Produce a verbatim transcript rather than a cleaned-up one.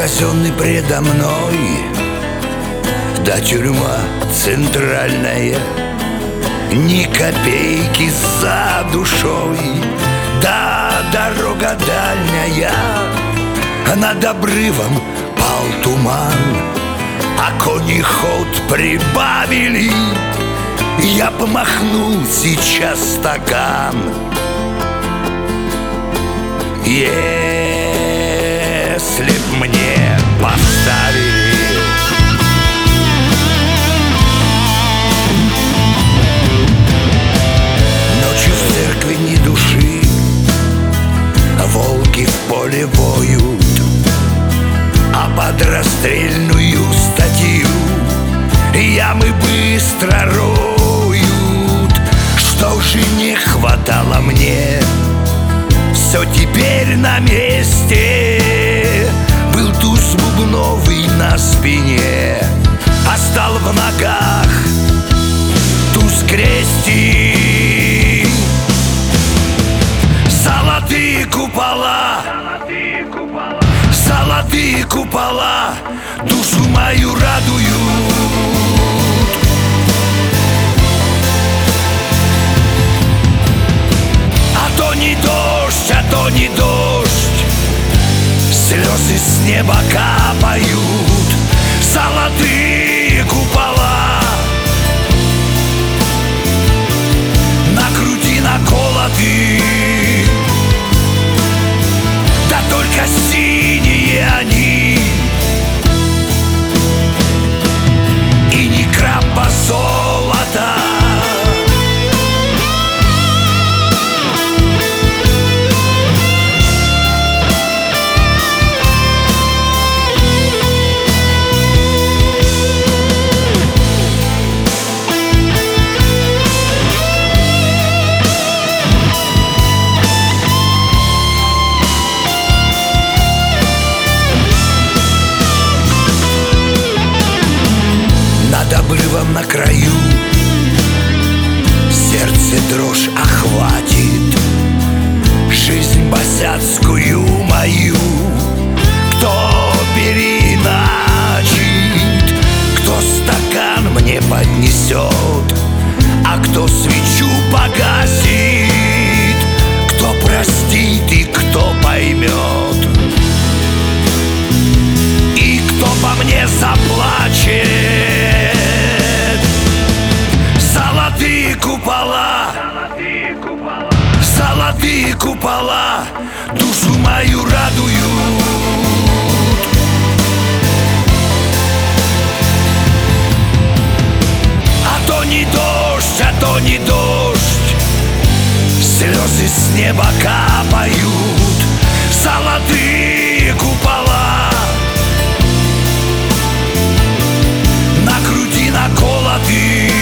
казенный предо мной, да тюрьма центральная, ни копейки за душой, да дорога дальняя, а над обрывом пал туман, а кони ход прибавили, я помахнул сейчас стакан. Если б мне поставили ночью в церкви ни души, волки в поле воют, а под расстрельную статью ямы быстро роют. Что же не хватало мне, все теперь на месте. Был туз бубновый на спине, а стал в ногах туз крести. Золотые купола, золотые купола душу мою радуют. А то не дождь, а то не дождь, слезы с неба капают. Золотые купола на груди наколоты, да только синие они, и ни крапа золота. Над обрывом на краю сердце дрожь охватит, жизнь босяцкую мою кто переначит, кто стакан мне поднесет, а кто свечу погасит, кто простит и кто поймет, и кто по мне заплачет. Золотые купола, золотые купола душу мою радуют. А то не дождь, а то не дождь, слезы с неба капают. Золотые купола на груди наколоты,